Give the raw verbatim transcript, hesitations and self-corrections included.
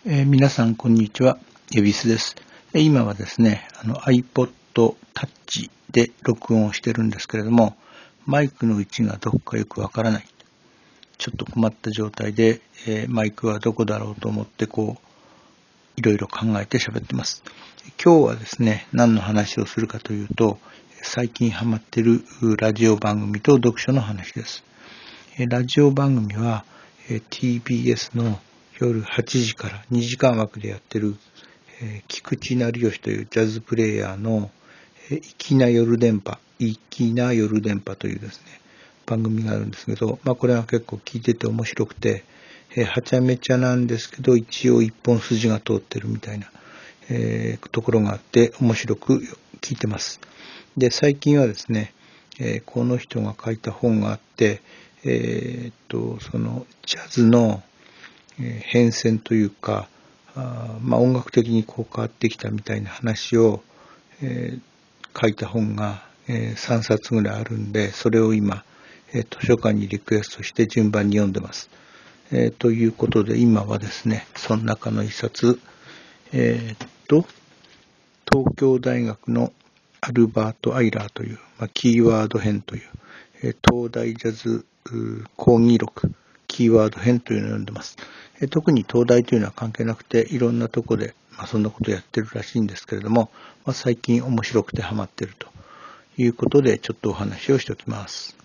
えー、皆さんこんにちは、エビスです。えー、今はですね、あの iPod Touch で録音をしてるんですけれども、マイクの位置がどこかよくわからない。ちょっと困った状態で、えー、マイクはどこだろうと思ってこう、いろいろ考えて喋ってます。今日はですね、何の話をするかというと、最近ハマってるラジオ番組と読書の話です。えー、ラジオ番組は、えー、ティービーエス の夜はちじからにじかん枠でやってる、えー、菊池成吉というジャズプレイヤーの、えー、粋な夜電波、粋な夜電波というですね、番組があるんですけど、まあこれは結構聞いてて面白くて、えー、はちゃめちゃなんですけど、一応一本筋が通ってるみたいな、えー、ところがあって面白く聞いてます。で、最近はですね、えー、この人が書いた本があって、えー、っと、そのジャズの変遷というか、あまあ、音楽的にこう変わってきたみたいな話を、えー、書いた本が、えー、さんさつぐらいあるんで、それを今、えー、図書館にリクエストして順番に読んでます。えー、ということで今はですね、その中の一冊、えー、っと、東京大学のアルバート・アイラーという、まあ、キーワード編という、えー、東大ジャズ講義録、キーワード編というのを読んでます。えー、特に東大というのは関係なくて、いろんなとこで、まあ、そんなことやってるらしいんですけれども、まあ、最近面白くてハマってるということで、ちょっとお話をしておきます。